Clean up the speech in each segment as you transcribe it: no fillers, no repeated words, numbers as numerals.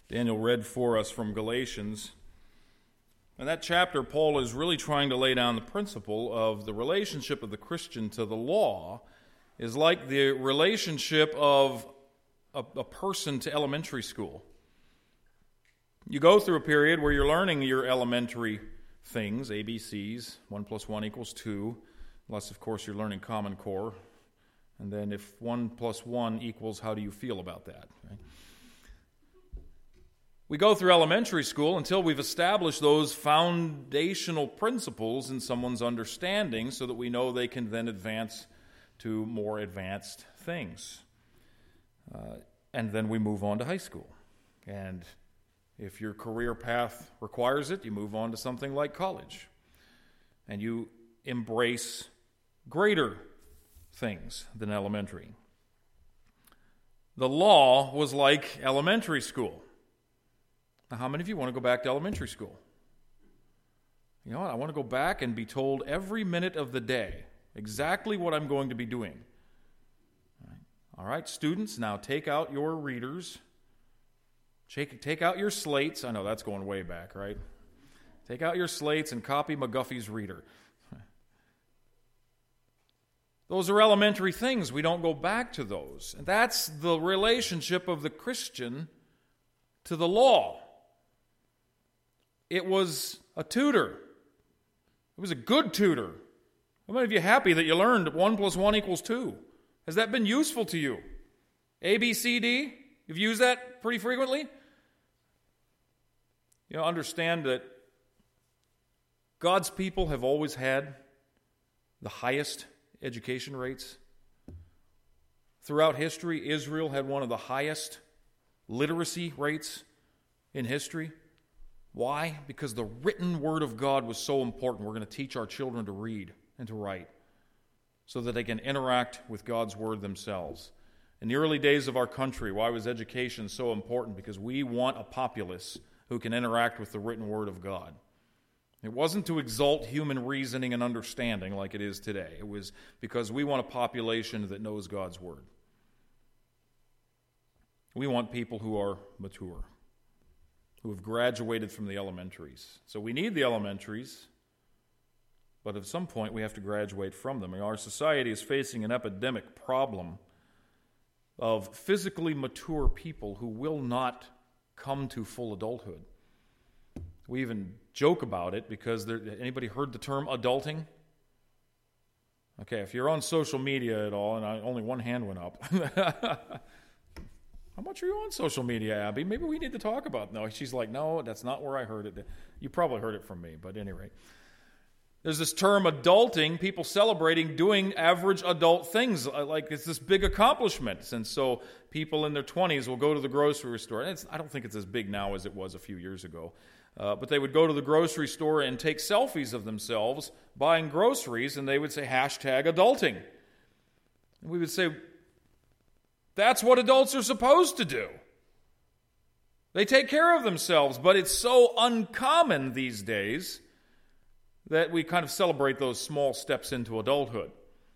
Daniel read for us from Galatians. In that chapter, Paul is really trying to lay down the principle of the relationship of the Christian to the law is like the relationship of a person to elementary school. You go through a period where you're learning your elementary things, ABCs, 1 plus 1 equals 2, unless, of course, you're learning Common Core. And then if 1 plus 1 equals, how do you feel about that? Right? We go through elementary school until we've established those foundational principles in someone's understanding so that we know they can then advance to more advanced things. And then we move on to high school. And if your career path requires it, you move on to something like college. And you embrace greater things than elementary. The law was like elementary school. Now, how many of you want to go back to elementary school? You know what? I want to go back and be told every minute of the day exactly what I'm going to be doing. All right, students, now take out your readers. Take out your slates. I know that's going way back, right? Take out your slates and copy McGuffey's reader. Those are elementary things. We don't go back to those. And that's the relationship of the Christian to the law. It was a tutor. It was a good tutor. How many of you happy that you learned 1 plus 1 equals 2? Has that been useful to you? A, B, C, D? You've used that pretty frequently? You know, understand that God's people have always had the highest education rates. Throughout history, Israel had one of the highest literacy rates in history. Why? Because the written Word of God was so important. We're going to teach our children to read and to write so that they can interact with God's Word themselves. In the early days of our country, why was education so important? Because we want a populace who can interact with the written Word of God. It wasn't to exalt human reasoning and understanding like it is today. It was because we want a population that knows God's Word. We want people who are mature, who have graduated from the elementaries. So we need the elementaries, but at some point we have to graduate from them. Our society is facing an epidemic problem of physically mature people who will not come to full adulthood. We even joke about it because anybody heard the term adulting? Okay, if you're on social media at all, and only one hand went up. How much are you on social media, Abby? Maybe we need to talk about it. No, she's like, no, that's not where I heard it. You probably heard it from me, but at any rate. There's this term adulting, people celebrating doing average adult things, like it's this big accomplishment. And so people in their 20s will go to the grocery store. And I don't think it's as big now as it was a few years ago. But they would go to the grocery store and take selfies of themselves buying groceries, and they would say, #adulting. And we would say, that's what adults are supposed to do. They take care of themselves, but it's so uncommon these days that we kind of celebrate those small steps into adulthood.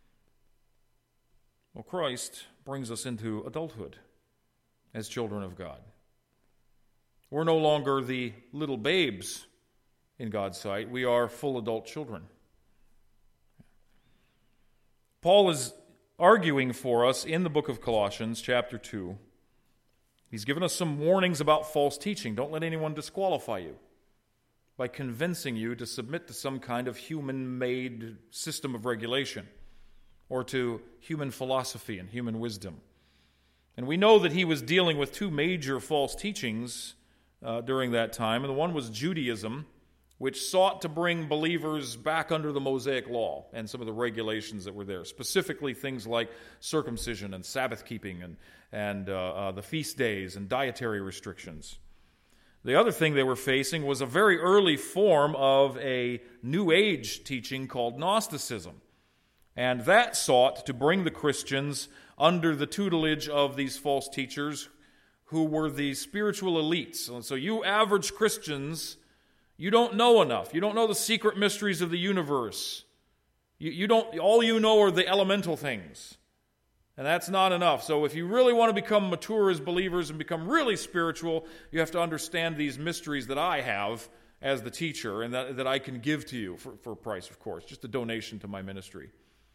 Well, Christ brings us into adulthood as children of God. We're no longer the little babes in God's sight. We are full adult children. Paul is arguing for us in the book of Colossians, chapter 2. He's given us some warnings about false teaching. Don't let anyone disqualify you by convincing you to submit to some kind of human-made system of regulation or to human philosophy and human wisdom. And we know that he was dealing with two major false teachings during that time. And the one was Judaism, which sought to bring believers back under the Mosaic law and some of the regulations that were there, specifically things like circumcision and Sabbath keeping and the feast days and dietary restrictions. The other thing they were facing was a very early form of a New Age teaching called Gnosticism. And that sought to bring the Christians under the tutelage of these false teachers who were the spiritual elites. So you average Christians, you don't know enough. You don't know the secret mysteries of the universe. You don't. All you know are the elemental things. And that's not enough. So if you really want to become mature as believers and become really spiritual, you have to understand these mysteries that I have as the teacher and that I can give to you for a price, of course, just a donation to my ministry.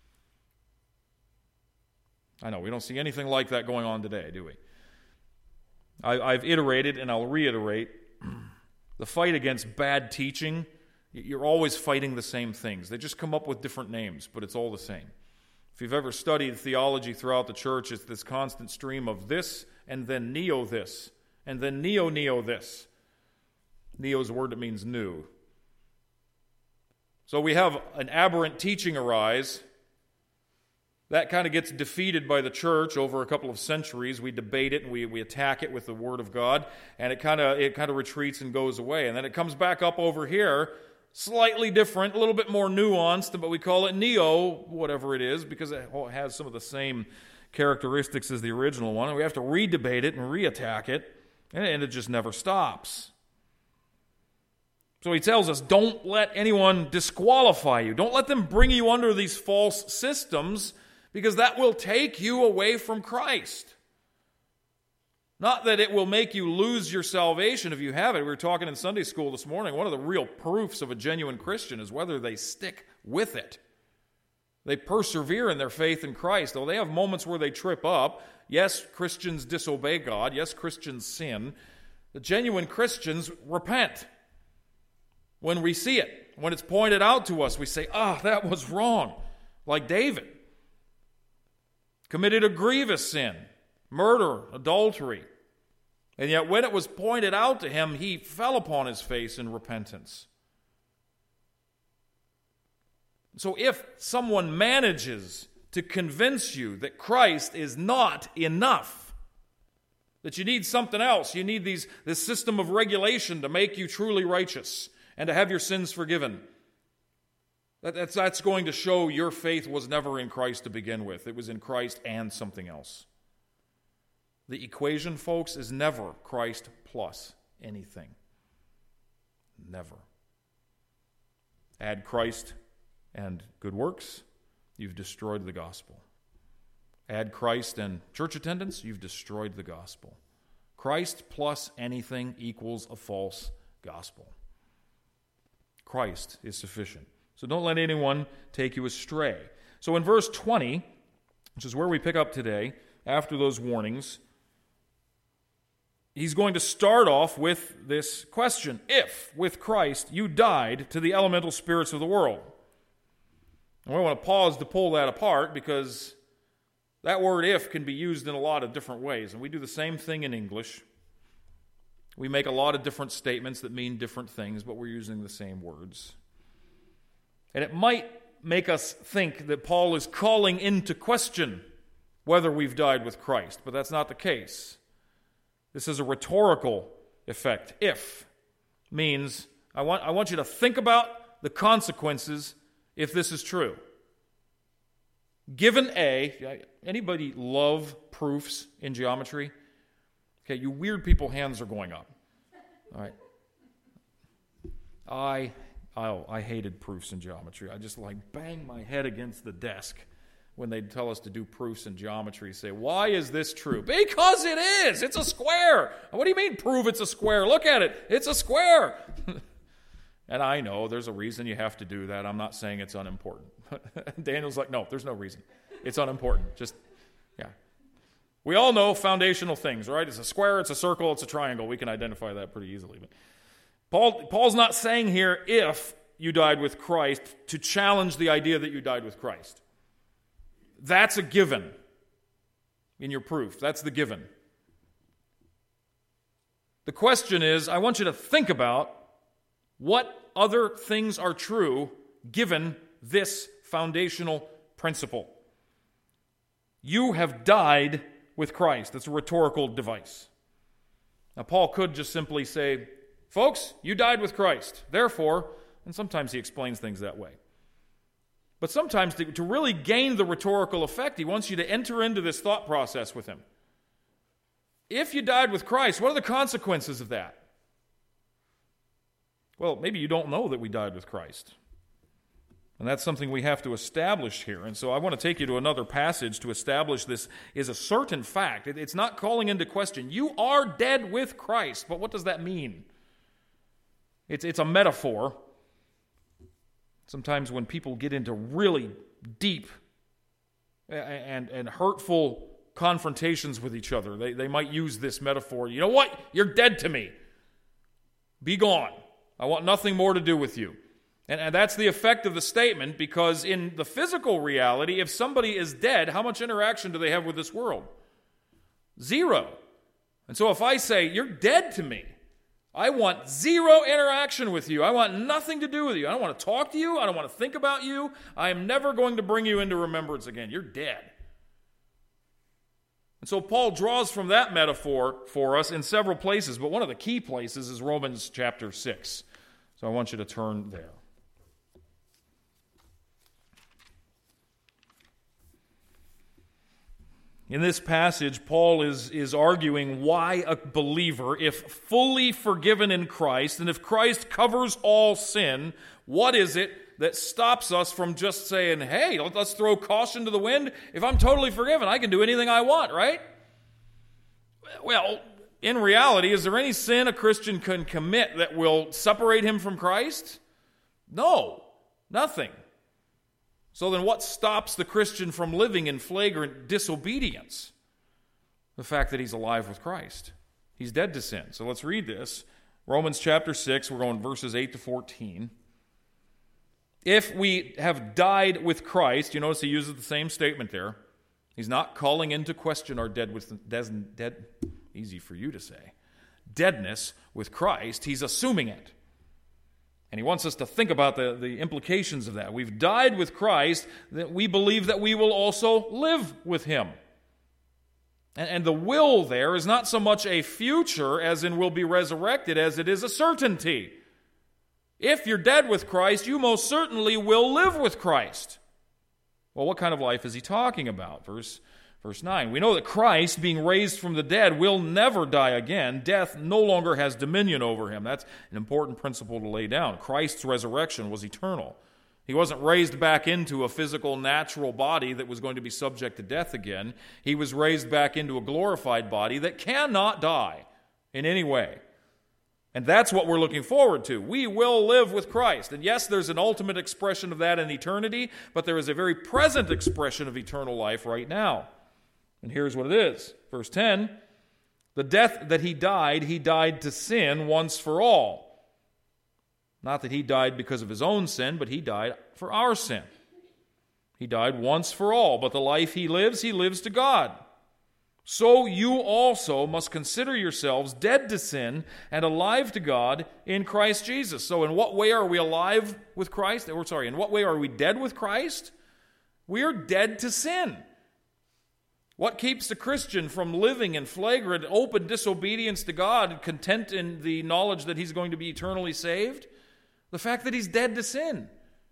I know, we don't see anything like that going on today, do we? I've iterated, and I'll reiterate, the fight against bad teaching, you're always fighting the same things. They just come up with different names, but it's all the same. If you've ever studied theology throughout the church, it's this constant stream of this, and then neo this, and then neo this. Neo is a word that means new. So we have an aberrant teaching arise. That kind of gets defeated by the church over a couple of centuries. We debate it and we attack it with the Word of God, and it kind of retreats and goes away. And then it comes back up over here, slightly different, a little bit more nuanced, but we call it neo, whatever it is, because it has some of the same characteristics as the original one. And we have to re-debate it and re-attack it, and it just never stops. So he tells us, don't let anyone disqualify you. Don't let them bring you under these false systems, because that will take you away from Christ. Not that it will make you lose your salvation if you have it. We were talking in Sunday school this morning. One of the real proofs of a genuine Christian is whether they stick with it. They persevere in their faith in Christ. Though they have moments where they trip up. Yes, Christians disobey God. Yes, Christians sin. The genuine Christians repent. When we see it, when it's pointed out to us, we say, that was wrong. Like David. Committed a grievous sin, murder, adultery. And yet when it was pointed out to him, he fell upon his face in repentance. So if someone manages to convince you that Christ is not enough, that you need something else, you need this system of regulation to make you truly righteous and to have your sins forgiven, that's going to show your faith was never in Christ to begin with. It was in Christ and something else. The equation, folks, is never Christ plus anything. Never. Add Christ and good works, you've destroyed the gospel. Add Christ and church attendance, you've destroyed the gospel. Christ plus anything equals a false gospel. Christ is sufficient. So don't let anyone take you astray. So in verse 20, which is where we pick up today, after those warnings, he's going to start off with this question. If, with Christ, you died to the elemental spirits of the world. And we want to pause to pull that apart, because that word if can be used in a lot of different ways. And we do the same thing in English. We make a lot of different statements that mean different things, but we're using the same words. And it might make us think that Paul is calling into question whether we've died with Christ, but that's not the case. This is a rhetorical effect. If means I want you to think about the consequences if this is true. Given A, anybody love proofs in geometry? Okay, you weird people, hands are going up. All right. I hated proofs in geometry. I just bang my head against the desk when they'd tell us to do proofs in geometry. Say, why is this true? Because it is. It's a square. What do you mean prove it's a square? Look at it. It's a square. And I know there's a reason you have to do that. I'm not saying it's unimportant. Daniel's like, no, there's no reason. It's unimportant. Yeah. We all know foundational things, right? It's a square, it's a circle, it's a triangle. We can identify that pretty easily. But Paul's not saying here if you died with Christ to challenge the idea that you died with Christ. That's a given in your proof. That's the given. The question is, I want you to think about what other things are true given this foundational principle. You have died with Christ. That's a rhetorical device. Now, Paul could just simply say, folks, you died with Christ. Therefore, and sometimes he explains things that way. But sometimes to really gain the rhetorical effect, he wants you to enter into this thought process with him. If you died with Christ, what are the consequences of that? Well, maybe you don't know that we died with Christ. And that's something we have to establish here. And so I want to take you to another passage to establish this is a certain fact. It's not calling into question. You are dead with Christ. But what does that mean? It's a metaphor. Sometimes when people get into really deep and hurtful confrontations with each other, they might use this metaphor. You know what? You're dead to me. Be gone. I want nothing more to do with you. And that's the effect of the statement, because in the physical reality, if somebody is dead, how much interaction do they have with this world? Zero. And so if I say, you're dead to me, I want zero interaction with you. I want nothing to do with you. I don't want to talk to you. I don't want to think about you. I am never going to bring you into remembrance again. You're dead. And so Paul draws from that metaphor for us in several places, but one of the key places is Romans chapter 6. So I want you to turn there. In this passage, Paul is arguing why a believer, if fully forgiven in Christ, and if Christ covers all sin, what is it that stops us from just saying, hey, let's throw caution to the wind? If I'm totally forgiven, I can do anything I want, right? Well, in reality, is there any sin a Christian can commit that will separate him from Christ? No, nothing. So then what stops the Christian from living in flagrant disobedience? The fact that he's alive with Christ. He's dead to sin. So let's read this. Romans chapter 6, we're going verses 8 to 14. If we have died with Christ, you notice he uses the same statement there. He's not calling into question our easy for you to say, deadness with Christ. He's assuming it. And he wants us to think about the implications of that. We've died with Christ, that we believe that we will also live with him. And the will there is not so much a future, as in will be resurrected, as it is a certainty. If you're dead with Christ, you most certainly will live with Christ. Well, what kind of life is he talking about? Verse 9. We know that Christ, being raised from the dead, will never die again. Death no longer has dominion over him. That's an important principle to lay down. Christ's resurrection was eternal. He wasn't raised back into a physical, natural body that was going to be subject to death again. He was raised back into a glorified body that cannot die in any way. And that's what we're looking forward to. We will live with Christ. And yes, there's an ultimate expression of that in eternity, but there is a very present expression of eternal life right now. And here's what it is. Verse 10, the death that he died to sin once for all. Not that he died because of his own sin, but he died for our sin. He died once for all, but the life he lives to God. So you also must consider yourselves dead to sin and alive to God in Christ Jesus. So in what way are we alive with Christ? In what way are we dead with Christ? We are dead to sin. What keeps the Christian from living in flagrant, open disobedience to God, content in the knowledge that he's going to be eternally saved? The fact that he's dead to sin.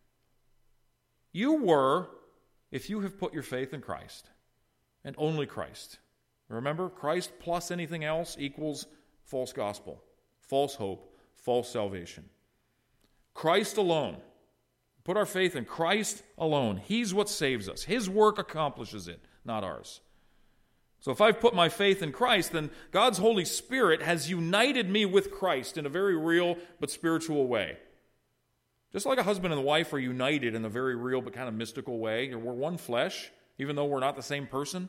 You were, if you have put your faith in Christ, and only Christ. Remember, Christ plus anything else equals false gospel, false hope, false salvation. Christ alone. Put our faith in Christ alone. He's what saves us. His work accomplishes it, not ours. So if I've put my faith in Christ, then God's Holy Spirit has united me with Christ in a very real but spiritual way. Just like a husband and wife are united in a very real but kind of mystical way. We're one flesh, even though we're not the same person.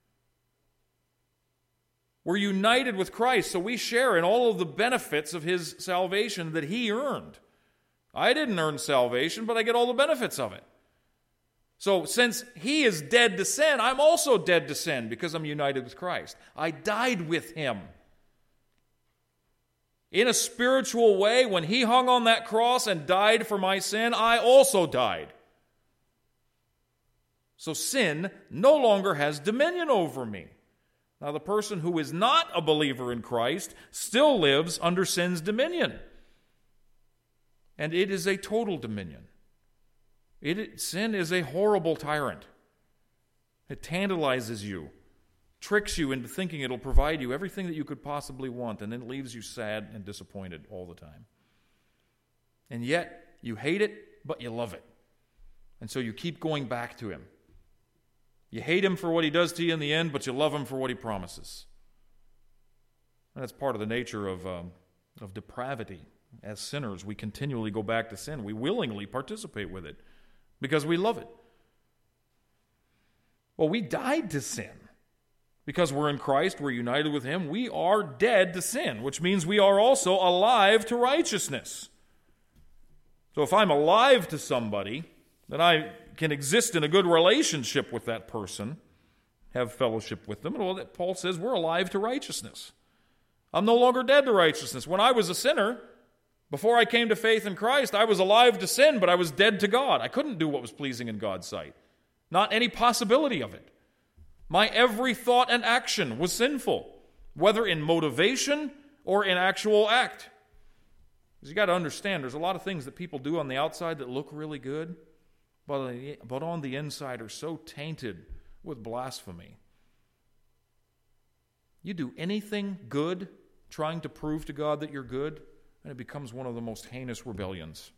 We're united with Christ, so we share in all of the benefits of his salvation that he earned. I didn't earn salvation, but I get all the benefits of it. So since he is dead to sin, I'm also dead to sin because I'm united with Christ. I died with him. In a spiritual way, when he hung on that cross and died for my sin, I also died. So sin no longer has dominion over me. Now, the person who is not a believer in Christ still lives under sin's dominion. And it is a total dominion. Sin is a horrible tyrant. It tantalizes you, tricks you into thinking it'll provide you everything that you could possibly want, and then leaves you sad and disappointed all the time. And yet, you hate it, but you love it. And so you keep going back to him. You hate him for what he does to you in the end, but you love him for what he promises. And that's part of the nature of depravity. As sinners, we continually go back to sin. We willingly participate with it because we love it. Well, we died to sin. Because we're in Christ, we're united with him, we are dead to sin, which means we are also alive to righteousness. So if I'm alive to somebody, then I can exist in a good relationship with that person, have fellowship with them. Well, Paul says we're alive to righteousness. I'm no longer dead to righteousness. When I was a sinner, before I came to faith in Christ, I was alive to sin, but I was dead to God. I couldn't do what was pleasing in God's sight. Not any possibility of it. My every thought and action was sinful, whether in motivation or in actual act. Because you got to understand, there's a lot of things that people do on the outside that look really good, but on the inside are so tainted with blasphemy. You do anything good trying to prove to God that you're good, and it becomes one of the most heinous rebellions.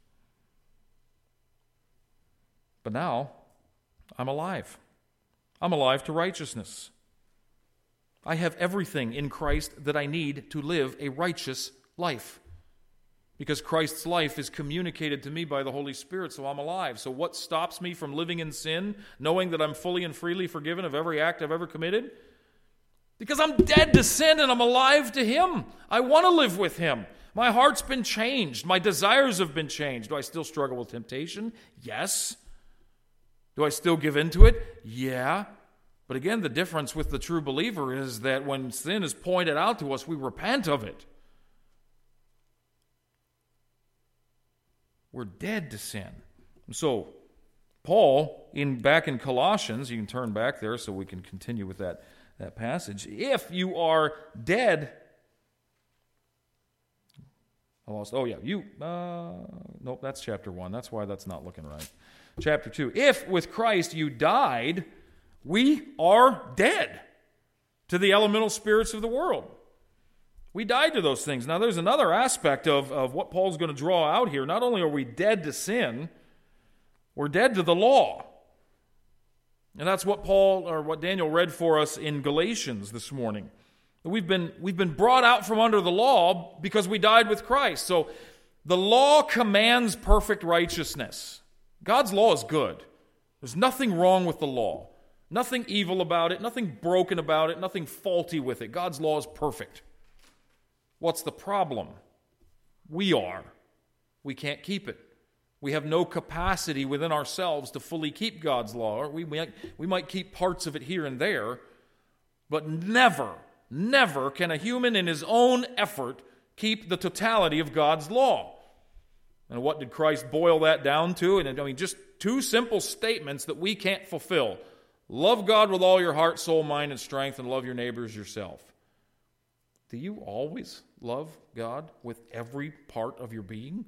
But now, I'm alive. I'm alive to righteousness. I have everything in Christ that I need to live a righteous life. Because Christ's life is communicated to me by the Holy Spirit, so I'm alive. So what stops me from living in sin, knowing that I'm fully and freely forgiven of every act I've ever committed? Because I'm dead to sin and I'm alive to him. I want to live with him. My heart's been changed. My desires have been changed. Do I still struggle with temptation? Yes. Do I still give in to it? Yeah. But again, the difference with the true believer is that when sin is pointed out to us, we repent of it. We're dead to sin. So, Paul, back in Colossians, you can turn back there so we can continue with that passage. If you are dead, nope, that's chapter 1. That's why that's not looking right. Chapter 2, if with Christ you died, we are dead to the elemental spirits of the world. We died to those things. Now, there's another aspect of what Paul's going to draw out here. Not only are we dead to sin, we're dead to the law. And that's what what Daniel read for us in Galatians this morning. We've been brought out from under the law because we died with Christ. So the law commands perfect righteousness. God's law is good. There's nothing wrong with the law. Nothing evil about it, nothing broken about it, nothing faulty with it. God's law is perfect. What's the problem? We can't keep it. We have no capacity within ourselves to fully keep God's law. We might keep parts of it here and there, but never can a human in his own effort keep the totality of God's law. And what did Christ boil that down to? And just two simple statements that we can't fulfill. Love God with all your heart, soul, mind, and strength, and love your neighbor as yourself. Do you always love God with every part of your being?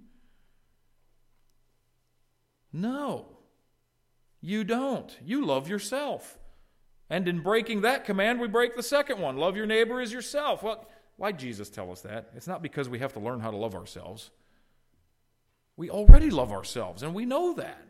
No, you don't. You love yourself. And in breaking that command, we break the second one. Love your neighbor as yourself. Well, why'd Jesus tell us that? It's not because we have to learn how to love ourselves. We already love ourselves, and we know that.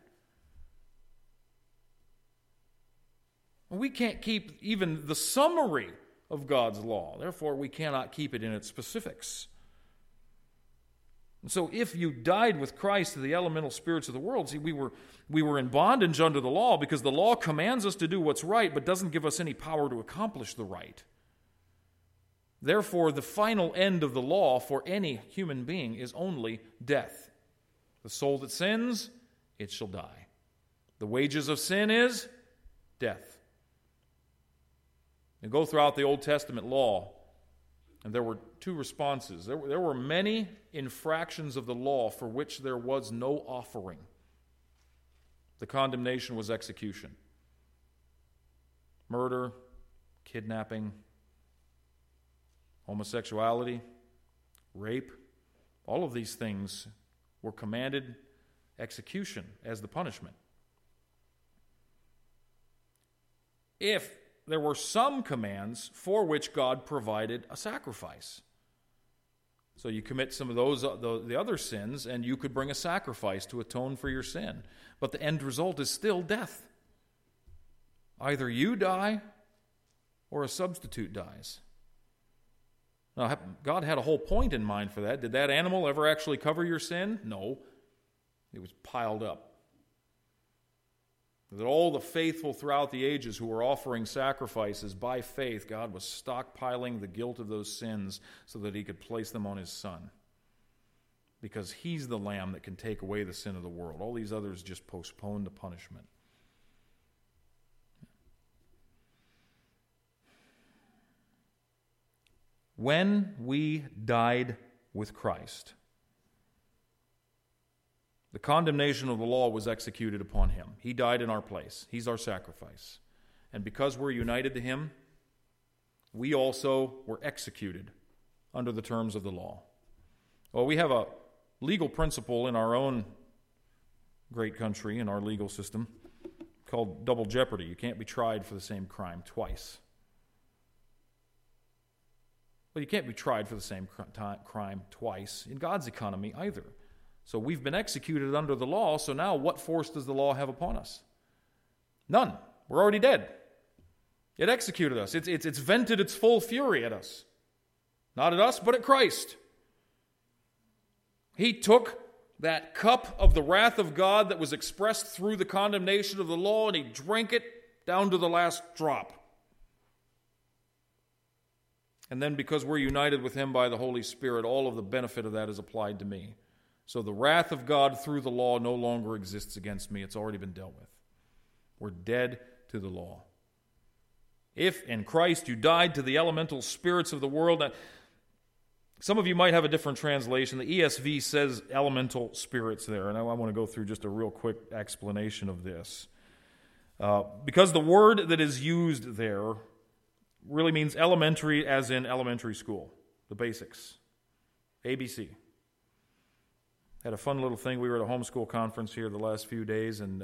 We can't keep even the summary of God's law. Therefore, we cannot keep it in its specifics. And so if you died with Christ to the elemental spirits of the world, see, we were in bondage under the law because the law commands us to do what's right but doesn't give us any power to accomplish the right. Therefore, the final end of the law for any human being is only death. The soul that sins, it shall die. The wages of sin is death. You go throughout the Old Testament law, and there were two responses. There were many infractions of the law for which there was no offering. The condemnation was execution. Murder, kidnapping, homosexuality, rape, all of these things were commanded execution as the punishment. If there were some commands for which God provided a sacrifice. So you commit some of those, the other sins, and you could bring a sacrifice to atone for your sin. But the end result is still death. Either you die or a substitute dies. Now, God had a whole point in mind for that. Did that animal ever actually cover your sin? No. It was piled up. That all the faithful throughout the ages who were offering sacrifices by faith, God was stockpiling the guilt of those sins so that he could place them on his Son. Because he's the Lamb that can take away the sin of the world. All these others just postpone the punishment. When we died with Christ, the condemnation of the law was executed upon him. He died in our place. He's our sacrifice. And because we're united to him, we also were executed under the terms of the law. Well, we have a legal principle in our own great country, in our legal system, called double jeopardy. You can't be tried for the same crime twice. Well, you can't be tried for the same crime twice in God's economy either. So we've been executed under the law, so now what force does the law have upon us? None. We're already dead. It executed us. It's vented its full fury at us. Not at us, but at Christ. He took that cup of the wrath of God that was expressed through the condemnation of the law, and he drank it down to the last drop. And then because we're united with him by the Holy Spirit, all of the benefit of that is applied to me. So the wrath of God through the law no longer exists against me. It's already been dealt with. We're dead to the law. If in Christ you died to the elemental spirits of the world, now, some of you might have a different translation. The ESV says elemental spirits there, and I want to go through just a real quick explanation of this. Because the word that is used there really means elementary as in elementary school, the basics, ABC. Had a fun little thing. We were at a homeschool conference here the last few days, and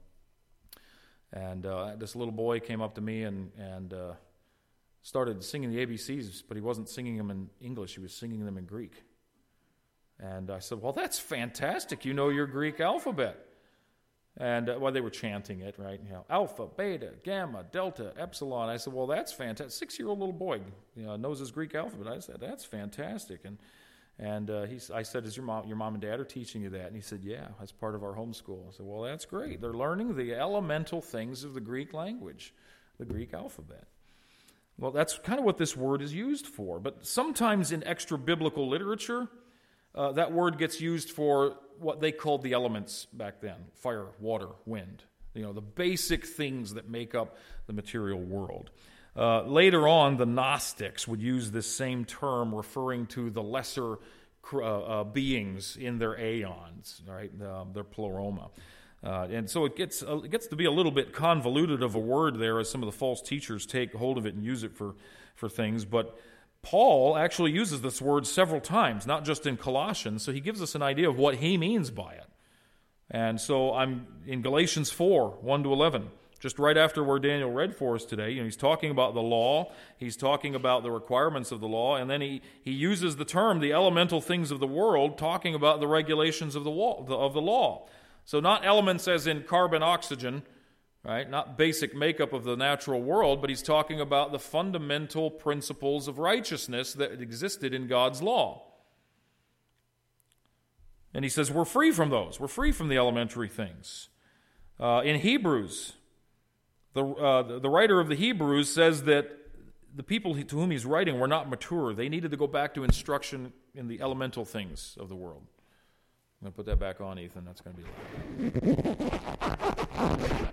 this little boy came up to me and started singing the ABCs, but he wasn't singing them in English. He was singing them in Greek. And I said, well, that's fantastic. You know your Greek alphabet. And, they were chanting it, right? You know, alpha, beta, gamma, delta, epsilon. I said, well, that's fantastic. 6-year-old little boy knows his Greek alphabet. I said, that's fantastic. And I said, is your mom and dad are teaching you that? And he said, yeah, that's part of our homeschool. I said, well, that's great. They're learning the elemental things of the Greek language, the Greek alphabet. Well, that's kind of what this word is used for. But sometimes in extra-biblical literature, that word gets used for what they called the elements back then: fire, water, wind. The basic things that make up the material world. Later on, the Gnostics would use this same term referring to the lesser beings in their aeons, right? Their pleroma. And so it gets to be a little bit convoluted of a word there as some of the false teachers take hold of it and use it for things. But Paul actually uses this word several times, not just in Colossians, so he gives us an idea of what he means by it. And so I'm in Galatians 4, 1-11. Just right after where Daniel read for us today, he's talking about the law, he's talking about the requirements of the law, and then he uses the term, the elemental things of the world, talking about the regulations of the law. So not elements as in carbon, oxygen, right? Not basic makeup of the natural world, but he's talking about the fundamental principles of righteousness that existed in God's law. And he says we're free from those. We're free from the elementary things. In Hebrews, the writer of the Hebrews says that the people to whom he's writing were not mature. They needed to go back to instruction in the elemental things of the world. I'm going to put that back on, Ethan. That's going to be loud.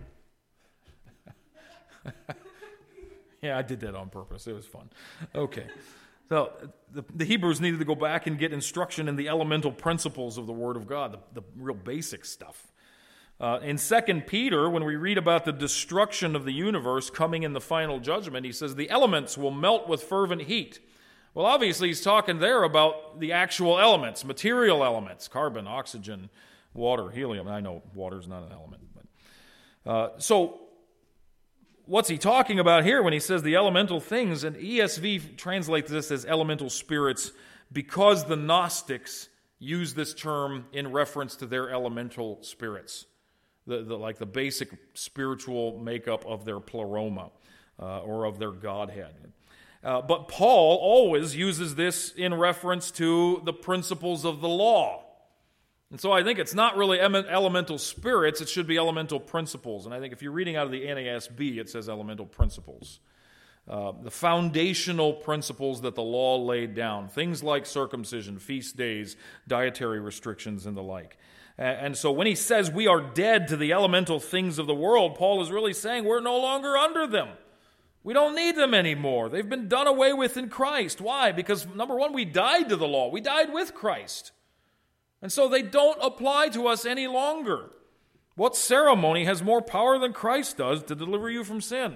Yeah, I did that on purpose. It was fun. Okay. So the Hebrews needed to go back and get instruction in the elemental principles of the Word of God, the real basic stuff. In 2 Peter, when we read about the destruction of the universe coming in the final judgment, he says the elements will melt with fervent heat. Well, obviously he's talking there about the actual elements, material elements, carbon, oxygen, water, helium. I know water's not an element. But so what's he talking about here when he says the elemental things? And ESV translates this as elemental spirits because the Gnostics use this term in reference to their elemental spirits, like the basic spiritual makeup of their pleroma or of their Godhead. But Paul always uses this in reference to the principles of the law. And so I think it's not really elemental spirits, it should be elemental principles. And I think if you're reading out of the NASB, it says elemental principles. The foundational principles that the law laid down, things like circumcision, feast days, dietary restrictions, and the like. And so when he says we are dead to the elemental things of the world, Paul is really saying we're no longer under them. We don't need them anymore. They've been done away with in Christ. Why? Because, number one, we died to the law. We died with Christ. And so they don't apply to us any longer. What ceremony has more power than Christ does to deliver you from sin?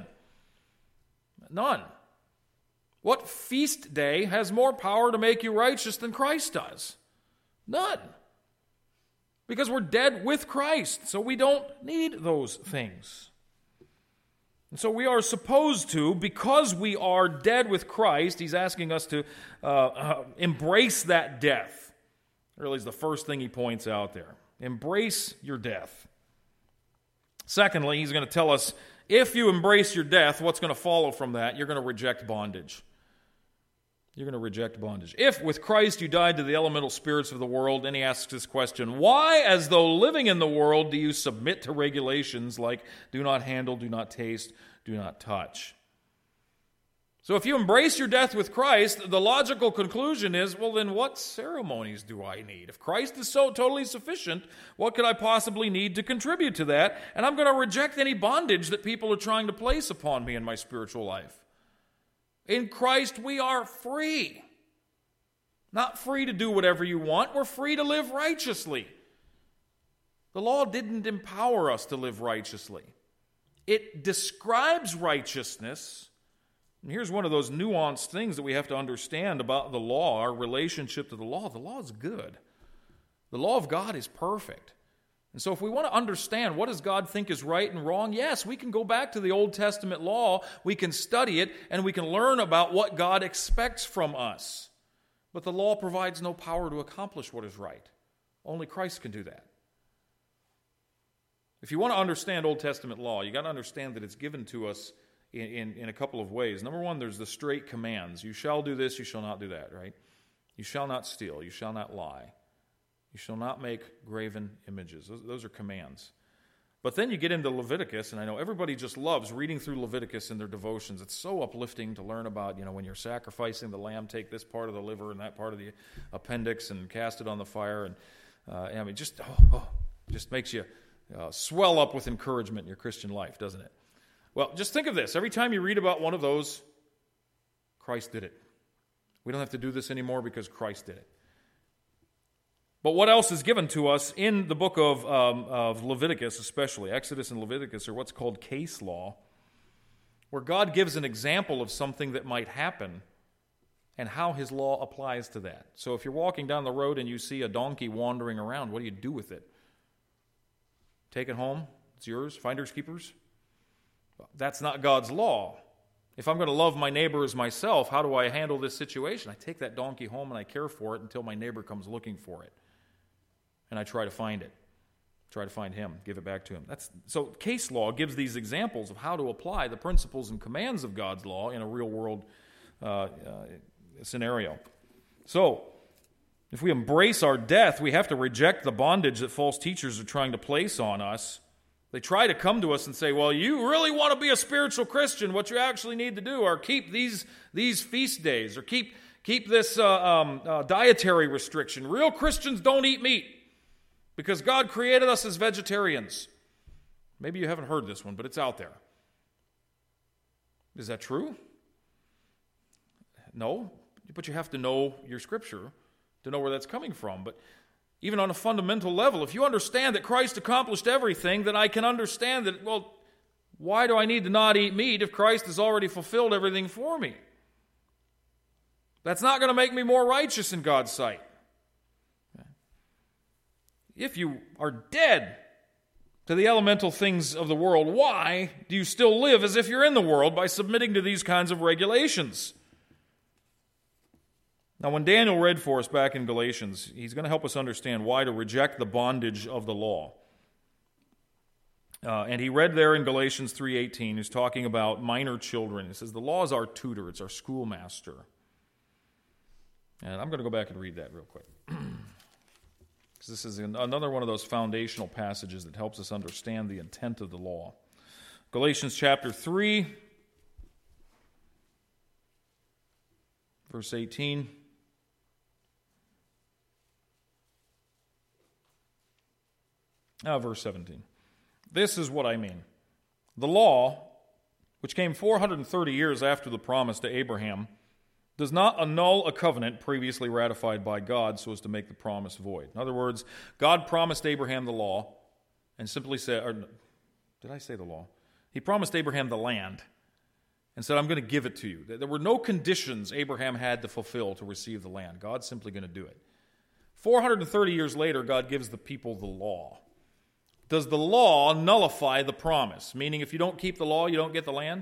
None. What feast day has more power to make you righteous than Christ does? None. Because we're dead with Christ, so we don't need those things. And so we are supposed to, because we are dead with Christ, he's asking us to embrace that death. Really is the first thing he points out there. Embrace your death. Secondly, he's going to tell us, if you embrace your death, what's going to follow from that? You're going to reject bondage. You're going to reject bondage. If with Christ you died to the elemental spirits of the world, then he asks this question, why, as though living in the world, do you submit to regulations like do not handle, do not taste, do not touch? So if you embrace your death with Christ, the logical conclusion is, well, then what ceremonies do I need? If Christ is so totally sufficient, what could I possibly need to contribute to that? And I'm going to reject any bondage that people are trying to place upon me in my spiritual life. In Christ, we are free. Not free to do whatever you want. We're free to live righteously. The law didn't empower us to live righteously. It describes righteousness. And here's one of those nuanced things that we have to understand about the law, our relationship to the law. The law is good. The law of God is perfect. And so if we want to understand what does God think is right and wrong, yes, we can go back to the Old Testament law, we can study it, and we can learn about what God expects from us. But the law provides no power to accomplish what is right. Only Christ can do that. If you want to understand Old Testament law, you got to understand that it's given to us in a couple of ways. Number one, there's the straight commands. You shall do this, you shall not do that, right? You shall not steal, you shall not lie. You shall not make graven images. Those are commands. But then you get into Leviticus, and I know everybody just loves reading through Leviticus in their devotions. It's so uplifting to learn about, when you're sacrificing the lamb, take this part of the liver and that part of the appendix and cast it on the fire. And just makes you swell up with encouragement in your Christian life, doesn't it? Well, just think of this. Every time you read about one of those, Christ did it. We don't have to do this anymore because Christ did it. But what else is given to us in the book of Leviticus, especially? Exodus and Leviticus are what's called case law, where God gives an example of something that might happen and how his law applies to that. So if you're walking down the road and you see a donkey wandering around, what do you do with it? Take it home? It's yours? Finders keepers? That's not God's law. If I'm going to love my neighbor as myself, how do I handle this situation? I take that donkey home and I care for it until my neighbor comes looking for it. And I try to find it. Try to find him, give it back to him. So case law gives these examples of how to apply the principles and commands of God's law in a real-world scenario. So, if we embrace our death, we have to reject the bondage that false teachers are trying to place on us. They try to come to us and say, well, you really want to be a spiritual Christian. What you actually need to do are keep these feast days or keep this dietary restriction. Real Christians don't eat meat because God created us as vegetarians. Maybe you haven't heard this one, but it's out there. Is that true? No, but you have to know your Scripture to know where that's coming from. But even on a fundamental level, if you understand that Christ accomplished everything, then I can understand that, well, why do I need to not eat meat if Christ has already fulfilled everything for me? That's not going to make me more righteous in God's sight. If you are dead to the elemental things of the world, why do you still live as if you're in the world by submitting to these kinds of regulations? Now, when Daniel read for us back in Galatians, he's going to help us understand why to reject the bondage of the law. And he read there in Galatians 3:18, he's talking about minor children. He says, the law is our tutor, it's our schoolmaster. And I'm going to go back and read that real quick. Because this is another one of those foundational passages that helps us understand the intent of the law. Galatians chapter 3, verse 18. Verse 17. This is what I mean. The law, which came 430 years after the promise to Abraham, does not annul a covenant previously ratified by God so as to make the promise void. In other words, God promised Abraham the law and simply said, or did I say the law? He promised Abraham the land and said, I'm going to give it to you. There were no conditions Abraham had to fulfill to receive the land. God's simply going to do it. 430 years later, God gives the people the law. Does the law nullify the promise? Meaning if you don't keep the law, you don't get the land?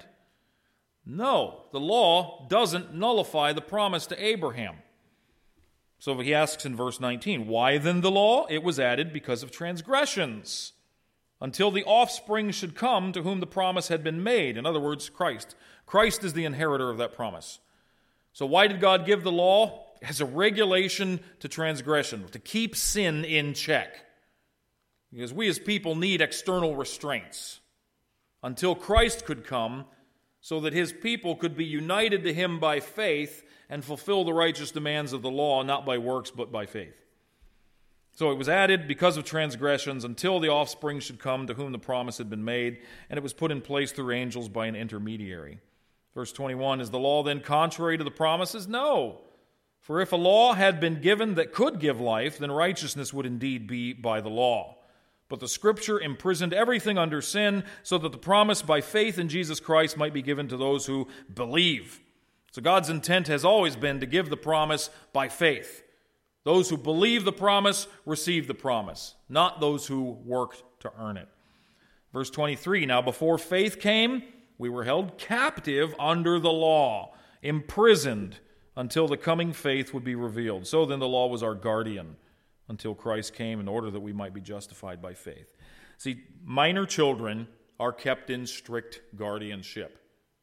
No, the law doesn't nullify the promise to Abraham. So he asks in verse 19, why then the law? It was added because of transgressions, until the offspring should come to whom the promise had been made. In other words, Christ. Christ is the inheritor of that promise. So why did God give the law? As a regulation to transgression, to keep sin in check. Because we as people need external restraints until Christ could come so that his people could be united to him by faith and fulfill the righteous demands of the law, not by works but by faith. So it was added because of transgressions until the offspring should come to whom the promise had been made, and it was put in place through angels by an intermediary. Verse 21, is the law then contrary to the promises? No. For if a law had been given that could give life, then righteousness would indeed be by the law. But the Scripture imprisoned everything under sin so that the promise by faith in Jesus Christ might be given to those who believe. So God's intent has always been to give the promise by faith. Those who believe the promise receive the promise, not those who worked to earn it. Verse 23, now before faith came, we were held captive under the law, imprisoned until the coming faith would be revealed. So then the law was our guardian until Christ came in order that we might be justified by faith. See, minor children are kept in strict guardianship.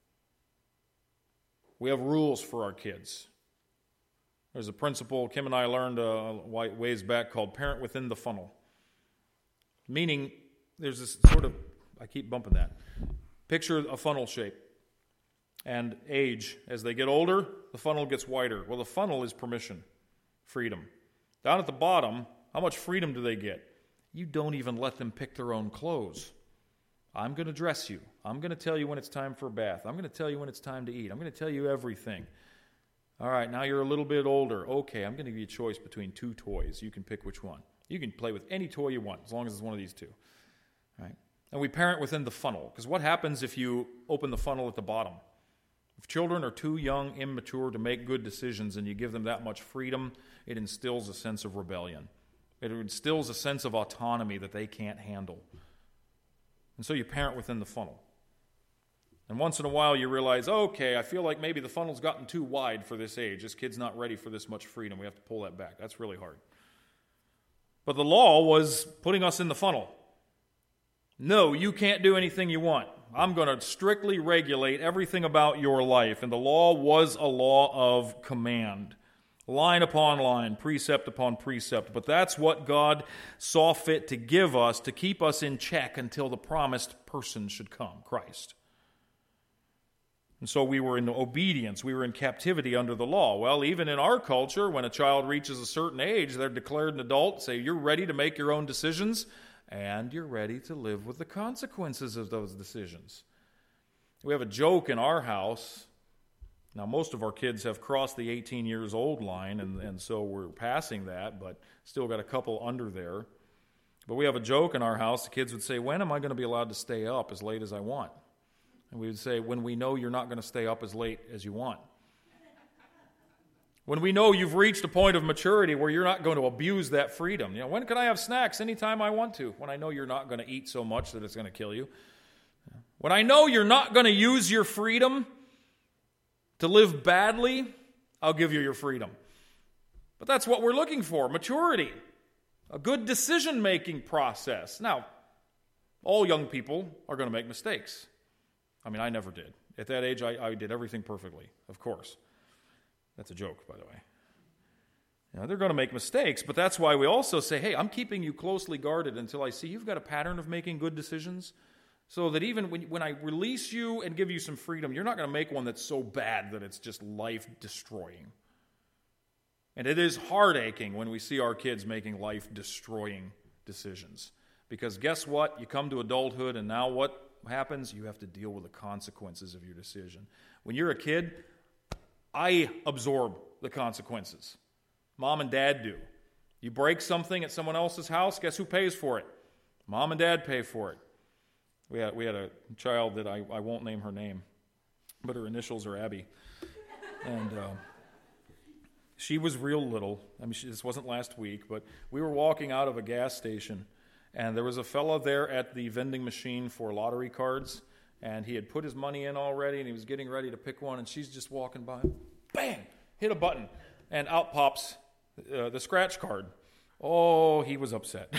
We have rules for our kids. There's a principle Kim and I learned ways back called parent within the funnel. Meaning, there's this sort of, I keep bumping that. Picture a funnel shape. And age, as they get older, the funnel gets wider. Well, the funnel is permission, freedom. Down at the bottom, how much freedom do they get? You don't even let them pick their own clothes. I'm going to dress you. I'm going to tell you when it's time for a bath. I'm going to tell you when it's time to eat. I'm going to tell you everything. All right, now you're a little bit older. Okay, I'm going to give you a choice between two toys. You can pick which one. You can play with any toy you want, as long as it's one of these two. All right? And we parent within the funnel. Because what happens if you open the funnel at the bottom? If children are too young, immature to make good decisions and you give them that much freedom, it instills a sense of rebellion. It instills a sense of autonomy that they can't handle. And so you parent within the funnel. And once in a while you realize, okay, I feel like maybe the funnel's gotten too wide for this age. This kid's not ready for this much freedom. We have to pull that back. That's really hard. But the law was putting us in the funnel. No, you can't do anything you want. I'm going to strictly regulate everything about your life. And the law was a law of command. Line upon line, precept upon precept. But that's what God saw fit to give us to keep us in check until the promised person should come, Christ. And so we were in obedience. We were in captivity under the law. Well, even in our culture, when a child reaches a certain age, they're declared an adult, say, you're ready to make your own decisions, and you're ready to live with the consequences of those decisions. We have a joke in our house. Now, most of our kids have crossed the 18 years old line, and so we're passing that, but still got a couple under there. But we have a joke in our house. The kids would say, when am I going to be allowed to stay up as late as I want? And we would say, when we know you're not going to stay up as late as you want. When we know you've reached a point of maturity where you're not going to abuse that freedom. You know, when can I have snacks? Anytime I want to. When I know you're not going to eat so much that it's going to kill you. When I know you're not going to use your freedom to live badly, I'll give you your freedom. But that's what we're looking for, maturity, a good decision-making process. Now, all young people are going to make mistakes. I mean, I never did. At that age, I did everything perfectly, of course. That's a joke, by the way. They're going to make mistakes, but that's why we also say, hey, I'm keeping you closely guarded until I see you've got a pattern of making good decisions, so that even when I release you and give you some freedom, you're not going to make one that's so bad that it's just life-destroying. And it is heart-aching when we see our kids making life-destroying decisions. Because guess what? You come to adulthood, and now what happens? You have to deal with the consequences of your decision. When you're a kid, I absorb the consequences. Mom and Dad do. You break something at someone else's house, guess who pays for it? Mom and Dad pay for it. We had a child that I won't name her name, but her initials are Abby. And she was real little. I mean, this wasn't last week, but we were walking out of a gas station, and there was a fellow there at the vending machine for lottery cards, and he had put his money in already, and he was getting ready to pick one, and she's just walking by. Bang! Hit a button, and out pops the scratch card. Oh, he was upset.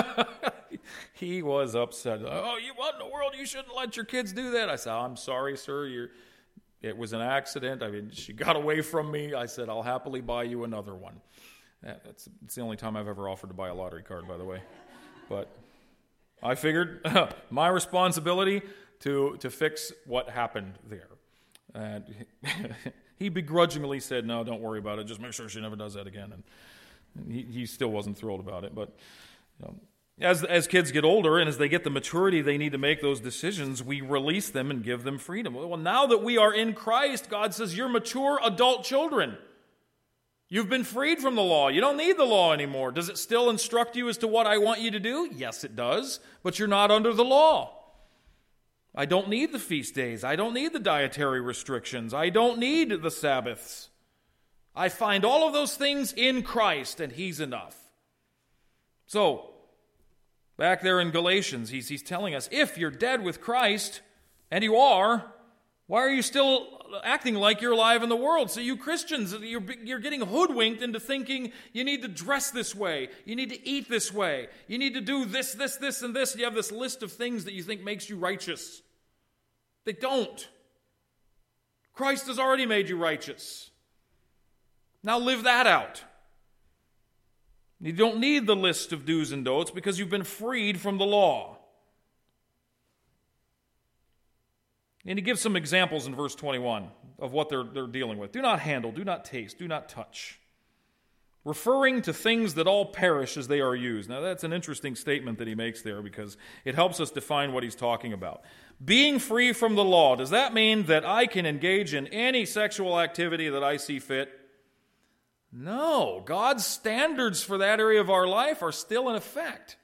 He was upset. Oh, what in the world? You shouldn't let your kids do that. I said, I'm sorry, sir. It was an accident. I mean, she got away from me. I said, I'll happily buy you another one. It's the only time I've ever offered to buy a lottery card, by the way. But I figured my responsibility to fix what happened there. And he begrudgingly said, no, don't worry about it. Just make sure she never does that again. And he still wasn't thrilled about it. But as kids get older and as they get the maturity they need to make those decisions, we release them and give them freedom. Well, now that we are in Christ, God says, you're mature adult children. You've been freed from the law. You don't need the law anymore. Does it still instruct you as to what I want you to do? Yes, it does. But you're not under the law. I don't need the feast days. I don't need the dietary restrictions. I don't need the Sabbaths. I find all of those things in Christ, and He's enough. So, back there in Galatians, he's telling us, if you're dead with Christ, and you are, why are you still acting like you're alive in the world? So you Christians, you're getting hoodwinked into thinking you need to dress this way, you need to eat this way, you need to do this, and this. You have this list of things that you think makes you righteous. They don't. Christ has already made you righteous. Now live that out. You don't need the list of do's and don'ts because you've been freed from the law. And he gives some examples in verse 21 of what they're dealing with. Do not handle, do not taste, do not touch. Referring to things that all perish as they are used. Now that's an interesting statement that he makes there because it helps us define what he's talking about. Being free from the law, does that mean that I can engage in any sexual activity that I see fit? No, God's standards for that area of our life are still in effect.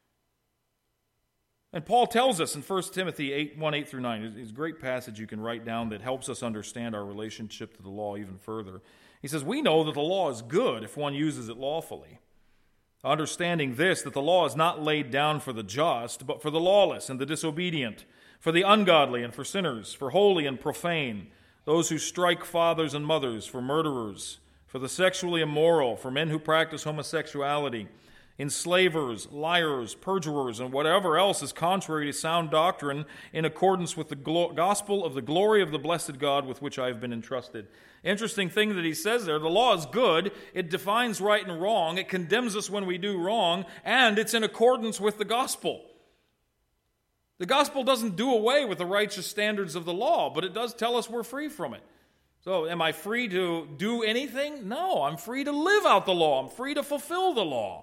And Paul tells us in 1 Timothy 1:8-9, it's a great passage you can write down that helps us understand our relationship to the law even further. He says, we know that the law is good if one uses it lawfully. Understanding this, that the law is not laid down for the just, but for the lawless and the disobedient, for the ungodly and for sinners, for holy and profane, those who strike fathers and mothers, for murderers, for the sexually immoral, for men who practice homosexuality, enslavers, liars, perjurers, and whatever else is contrary to sound doctrine in accordance with the gospel of the glory of the blessed God with which I have been entrusted. Interesting thing that he says there, the law is good, it defines right and wrong, it condemns us when we do wrong, and it's in accordance with the gospel. The gospel doesn't do away with the righteous standards of the law, but it does tell us we're free from it. So am I free to do anything? No, I'm free to live out the law. I'm free to fulfill the law.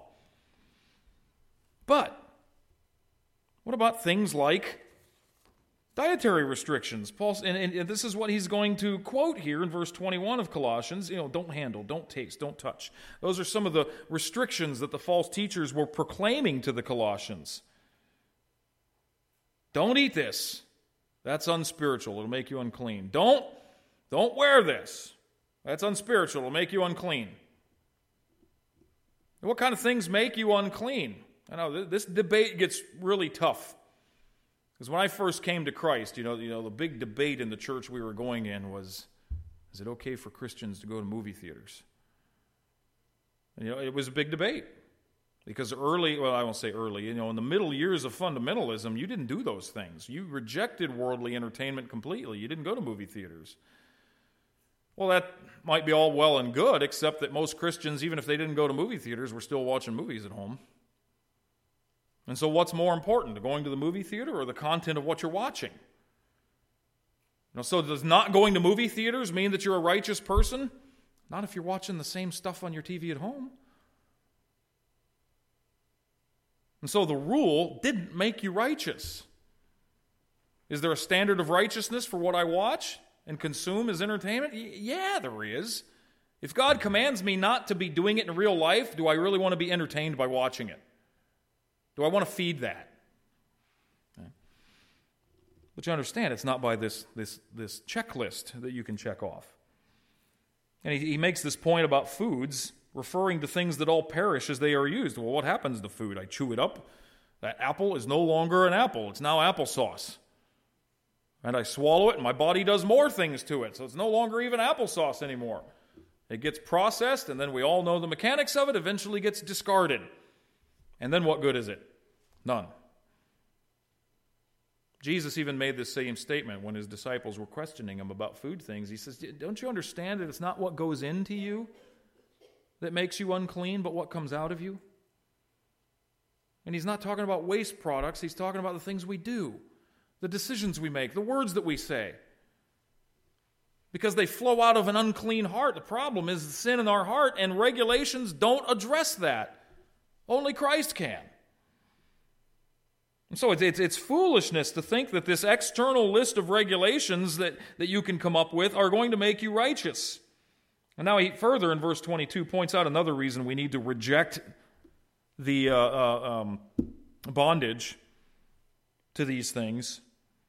But what about things like dietary restrictions? Paul, and this is what he's going to quote here in verse 21 of Colossians. Don't handle, don't taste, don't touch. Those are some of the restrictions that the false teachers were proclaiming to the Colossians. Don't eat this. That's unspiritual. It'll make you unclean. Don't wear this. That's unspiritual. It'll make you unclean. What kind of things make you unclean? I know this debate gets really tough. Because when I first came to Christ, the big debate in the church we were going in was, is it okay for Christians to go to movie theaters? It was a big debate. Because I won't say early, in the middle years of fundamentalism, you didn't do those things. You rejected worldly entertainment completely. You didn't go to movie theaters. Well, that might be all well and good, except that most Christians, even if they didn't go to movie theaters, were still watching movies at home. And so what's more important, going to the movie theater or the content of what you're watching? So does not going to movie theaters mean that you're a righteous person? Not if you're watching the same stuff on your TV at home. And so the rule didn't make you righteous. Is there a standard of righteousness for what I watch and consume as entertainment? Yeah, there is. If God commands me not to be doing it in real life, do I really want to be entertained by watching it? Do I want to feed that? Okay. But you understand, it's not by this checklist that you can check off. And he makes this point about foods, referring to things that all perish as they are used. Well, what happens to food? I chew it up. That apple is no longer an apple. It's now applesauce. And I swallow it, and my body does more things to it. So it's no longer even applesauce anymore. It gets processed, and then we all know the mechanics of it, eventually gets discarded. And then what good is it? None. Jesus even made this same statement when his disciples were questioning him about food things. He says, don't you understand that it's not what goes into you that makes you unclean, but what comes out of you? And he's not talking about waste products. He's talking about the things we do, the decisions we make, the words that we say. Because they flow out of an unclean heart. The problem is the sin in our heart, and regulations don't address that. Only Christ can. And so it's foolishness to think that this external list of regulations that you can come up with are going to make you righteous. And now he further in verse 22 points out another reason we need to reject the bondage to these things.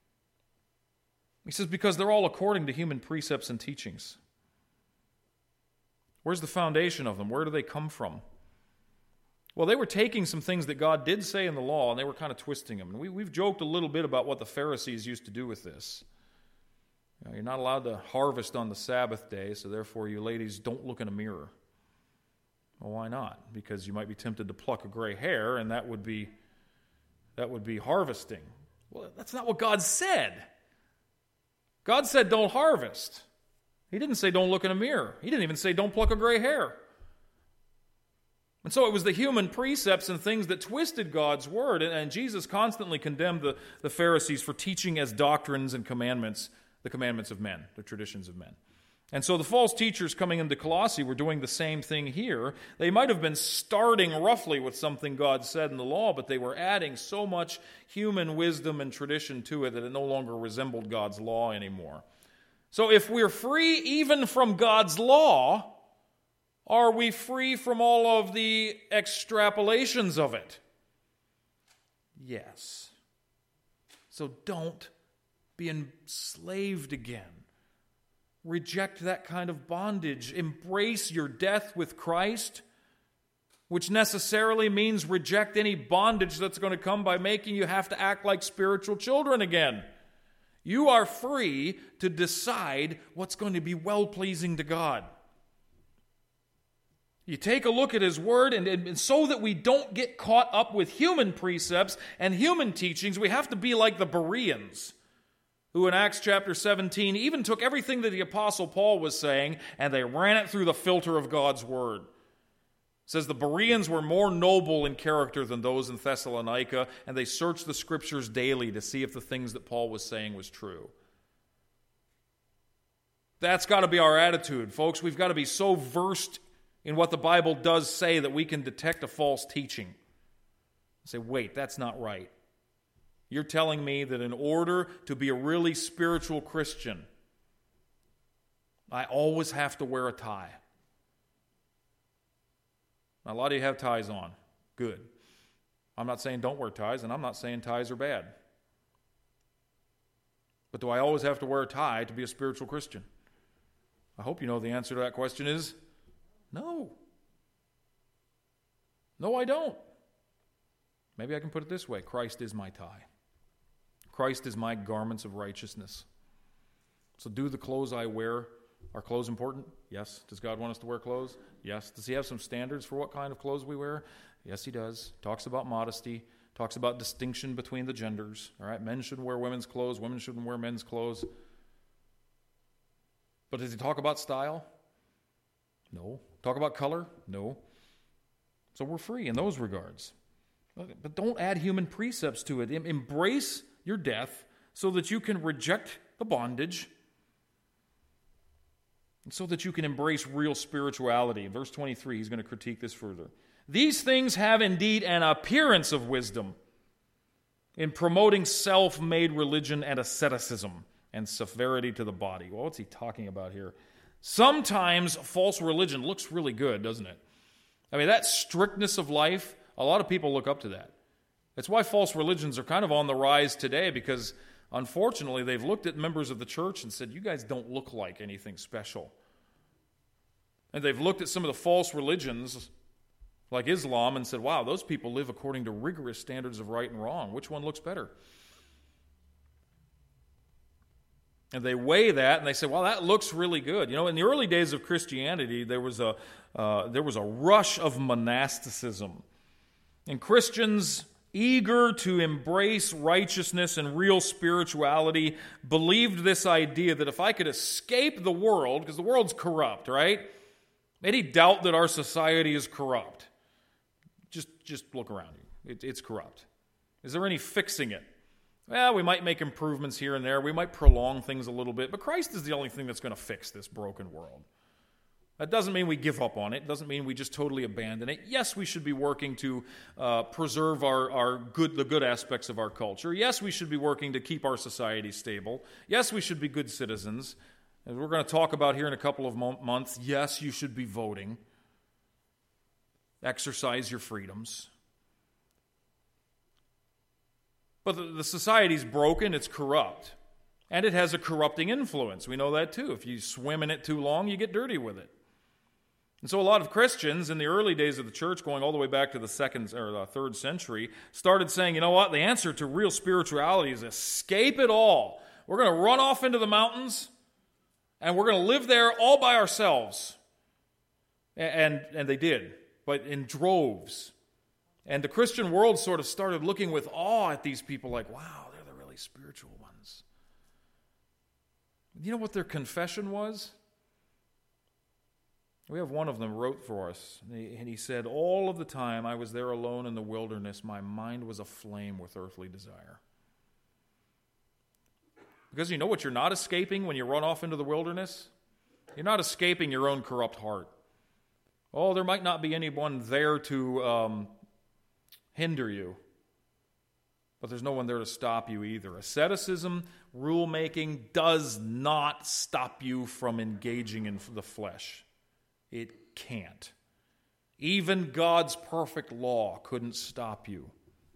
He says, because they're all according to human precepts and teachings. Where's the foundation of them? Where do they come from? Well, they were taking some things that God did say in the law, and they were kind of twisting them. And we've joked a little bit about what the Pharisees used to do with this. You're not allowed to harvest on the Sabbath day, so therefore you ladies don't look in a mirror. Well, why not? Because you might be tempted to pluck a gray hair, and that would be harvesting. Well, that's not what God said. God said don't harvest. He didn't say don't look in a mirror. He didn't even say don't pluck a gray hair. And so it was the human precepts and things that twisted God's word, and Jesus constantly condemned the Pharisees for teaching as doctrines and commandments, the commandments of men, the traditions of men. And so the false teachers coming into Colossae were doing the same thing here. They might have been starting roughly with something God said in the law, but they were adding so much human wisdom and tradition to it that it no longer resembled God's law anymore. So if we're free even from God's law, are we free from all of the extrapolations of it? Yes. So don't be enslaved again. Reject that kind of bondage. Embrace your death with Christ, which necessarily means reject any bondage that's going to come by making you have to act like spiritual children again. You are free to decide what's going to be well-pleasing to God. You take a look at His Word, and so that we don't get caught up with human precepts and human teachings, we have to be like the Bereans, who in Acts chapter 17 even took everything that the Apostle Paul was saying and they ran it through the filter of God's Word. It says the Bereans were more noble in character than those in Thessalonica, and they searched the Scriptures daily to see if the things that Paul was saying was true. That's got to be our attitude, folks. We've got to be so versed in what the Bible does say that we can detect a false teaching. Say, wait, that's not right. You're telling me that in order to be a really spiritual Christian, I always have to wear a tie. Now, a lot of you have ties on. Good. I'm not saying don't wear ties, and I'm not saying ties are bad. But do I always have to wear a tie to be a spiritual Christian? I hope you know the answer to that question is no. No, I don't. Maybe I can put it this way. Christ is my tie. Christ is my garments of righteousness. So do the clothes I wear Are clothes important? Yes. Does God want us to wear clothes? Yes. Does he have some standards for what kind of clothes we wear? Yes, he does. Talks about modesty. Talks about distinction between the genders. All right, men shouldn't wear women's clothes. Women shouldn't wear men's clothes. But does he talk about style? No. Talk about color? No. So we're free in those regards. But don't add human precepts to it. Embrace your death so that you can reject the bondage, and so that you can embrace real spirituality. In verse 23, he's going to critique this further. These things have indeed an appearance of wisdom in promoting self-made religion and asceticism and severity to the body. Well, what's he talking about here? Sometimes false religion looks really good, doesn't it? I mean, that strictness of life, a lot of people look up to that. That's why false religions are kind of on the rise today, because unfortunately they've looked at members of the church and said, you guys don't look like anything special. And they've looked at some of the false religions like Islam and said, wow, those people live according to rigorous standards of right and wrong. Which one looks better? And they weigh that and they say, well, that looks really good. You know, in the early days of Christianity, there was a rush of monasticism. And Christians, eager to embrace righteousness and real spirituality, believed this idea that if I could escape the world, because the world's corrupt, right? Any doubt that our society is corrupt? Just look around you. It's corrupt. Is there any fixing it? Well, we might make improvements here and there. We might prolong things a little bit. But Christ is the only thing that's going to fix this broken world. That doesn't mean we give up on it. It doesn't mean we just totally abandon it. Yes, we should be working to preserve the good aspects of our culture. Yes, we should be working to keep our society stable. Yes, we should be good citizens. As we're going to talk about here in a couple of months, yes, you should be voting. Exercise your freedoms. But the society's broken, it's corrupt. And it has a corrupting influence. We know that too. If you swim in it too long, you get dirty with it. And so a lot of Christians in the early days of the church, going all the way back to the 2nd or the 3rd century, started saying, you know what, the answer to real spirituality is escape it all. We're going to run off into the mountains, and we're going to live there all by ourselves. And they did, but in droves. And the Christian world sort of started looking with awe at these people like, wow, they're the really spiritual ones. You know what their confession was? We have one of them wrote for us, and he said, all of the time I was there alone in the wilderness, my mind was aflame with earthly desire. Because you know what you're not escaping when you run off into the wilderness? You're not escaping your own corrupt heart. Oh, there might not be anyone there to hinder you, but there's no one there to stop you either. Asceticism, rule-making does not stop you from engaging in the flesh. It can't. Even God's perfect law couldn't stop you.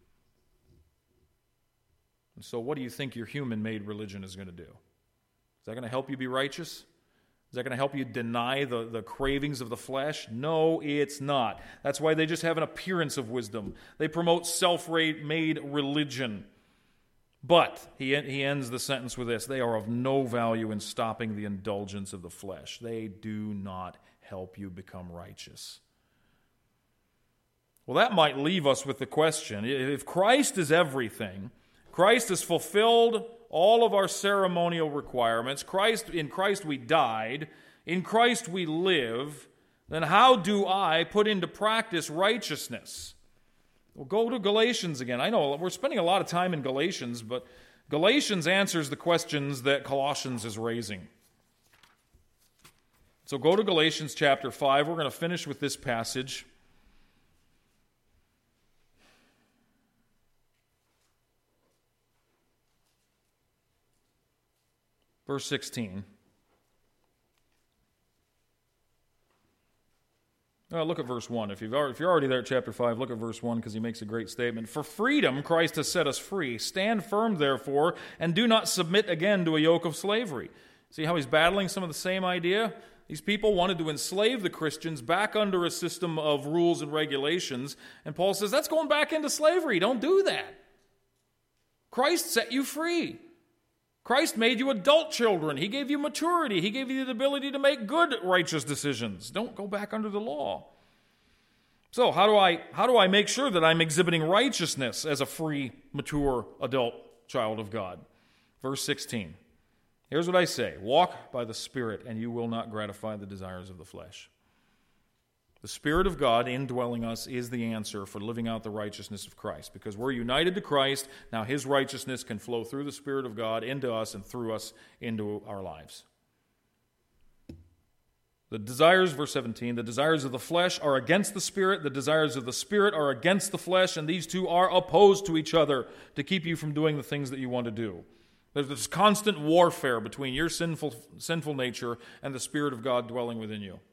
And so what do you think your human-made religion is going to do? Is that going to help you be righteous? Is that going to help you deny the cravings of the flesh? No, it's not. That's why they just have an appearance of wisdom. They promote self-made religion. But he ends the sentence with this: they are of no value in stopping the indulgence of the flesh. They do not help you become righteous. Well, that might leave us with the question, if Christ is everything, Christ has fulfilled all of our ceremonial requirements, in Christ we died, in Christ we live, then how do I put into practice righteousness? Well, go to Galatians again. I know we're spending a lot of time in Galatians, but Galatians answers the questions that Colossians is raising. So go to Galatians chapter 5. We're going to finish with this passage. Verse 16. Look at verse 1. If you're already there at chapter 5, look at verse 1 because he makes a great statement. For freedom Christ has set us free. Stand firm, therefore, and do not submit again to a yoke of slavery. See how he's battling some of the same idea? These people wanted to enslave the Christians back under a system of rules and regulations. And Paul says, that's going back into slavery. Don't do that. Christ set you free. Christ made you adult children. He gave you maturity. He gave you the ability to make good, righteous decisions. Don't go back under the law. So how do I make sure that I'm exhibiting righteousness as a free, mature, adult child of God? Verse 16. Here's what I say. Walk by the Spirit, and you will not gratify the desires of the flesh. The Spirit of God indwelling us is the answer for living out the righteousness of Christ. Because we're united to Christ, now His righteousness can flow through the Spirit of God into us and through us into our lives. The desires, verse 17, the desires of the flesh are against the Spirit, the desires of the Spirit are against the flesh, and these two are opposed to each other to keep you from doing the things that you want to do. There's this constant warfare between your sinful nature and the Spirit of God dwelling within you.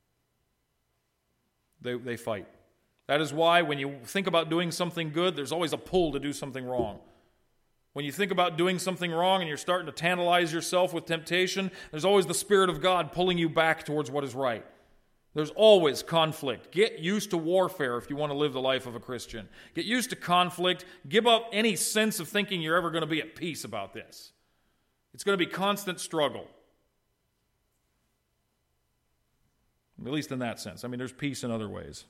They fight. That is why when you think about doing something good, there's always a pull to do something wrong. When you think about doing something wrong and you're starting to tantalize yourself with temptation, there's always the Spirit of God pulling you back towards what is right. There's always conflict. Get used to warfare if you want to live the life of a Christian. Get used to conflict. Give up any sense of thinking you're ever going to be at peace about this. It's going to be constant struggle. At least in that sense. I mean, there's peace in other ways.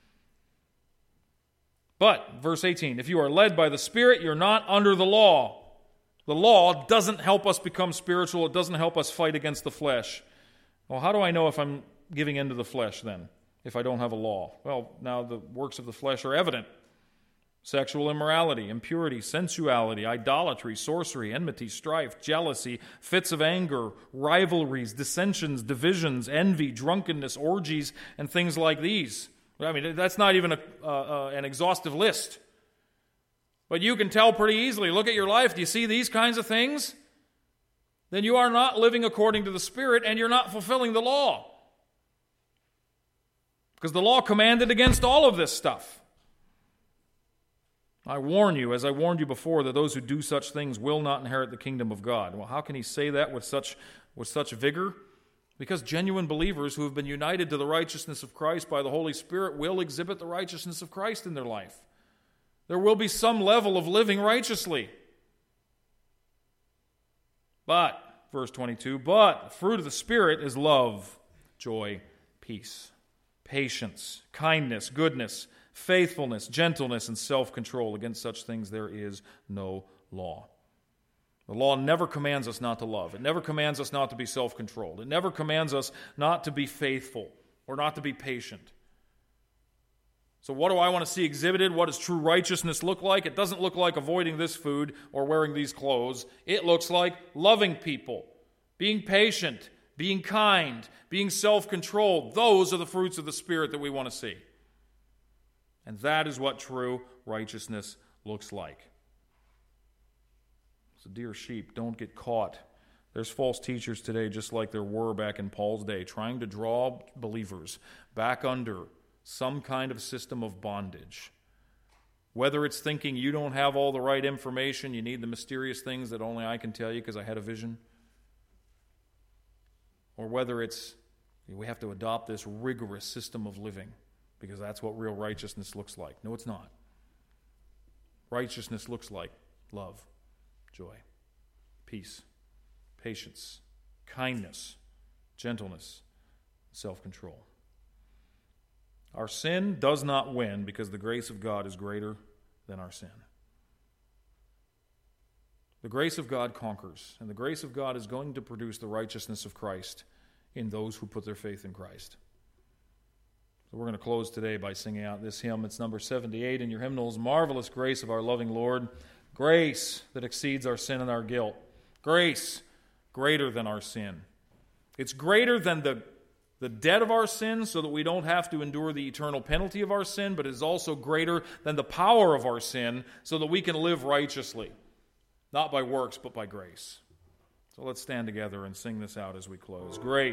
But, verse 18, if you are led by the Spirit, you're not under the law. The law doesn't help us become spiritual. It doesn't help us fight against the flesh. Well, how do I know if I'm giving in to the flesh then, if I don't have a law? Well, now the works of the flesh are evident. Sexual immorality, impurity, sensuality, idolatry, sorcery, enmity, strife, jealousy, fits of anger, rivalries, dissensions, divisions, envy, drunkenness, orgies, and things like these. I mean, that's not even an exhaustive list. But you can tell pretty easily, look at your life, do you see these kinds of things? Then you are not living according to the Spirit, and you're not fulfilling the law. Because the law commanded against all of this stuff. I warn you, as I warned you before, that those who do such things will not inherit the kingdom of God. Well, how can he say that with such vigor? Because genuine believers who have been united to the righteousness of Christ by the Holy Spirit will exhibit the righteousness of Christ in their life. There will be some level of living righteously. But, verse 22, but the fruit of the Spirit is love, joy, peace, patience, kindness, goodness, faithfulness, gentleness, and self-control. Against such things there is no law. The law never commands us not to love. It never commands us not to be self-controlled. It never commands us not to be faithful or not to be patient. So what do I want to see exhibited? What does true righteousness look like? It doesn't look like avoiding this food or wearing these clothes. It looks like loving people, being patient, being kind, being self-controlled. Those are the fruits of the Spirit that we want to see. And that is what true righteousness looks like. So, dear sheep, don't get caught. There's false teachers today, just like there were back in Paul's day, trying to draw believers back under some kind of system of bondage. Whether it's thinking you don't have all the right information, you need the mysterious things that only I can tell you because I had a vision, or whether it's we have to adopt this rigorous system of living because that's what real righteousness looks like. No, it's not. Righteousness looks like love, joy, peace, patience, kindness, gentleness, self-control. Our sin does not win because the grace of God is greater than our sin. The grace of God conquers, and the grace of God is going to produce the righteousness of Christ in those who put their faith in Christ. So we're going to close today by singing out this hymn. It's number 78 in your hymnals, Marvelous Grace of Our Loving Lord. Grace that exceeds our sin and our guilt. Grace greater than our sin. It's greater than the debt of our sin so that we don't have to endure the eternal penalty of our sin, but it is also greater than the power of our sin so that we can live righteously, not by works but by grace. So let's stand together and sing this out as we close. Grace.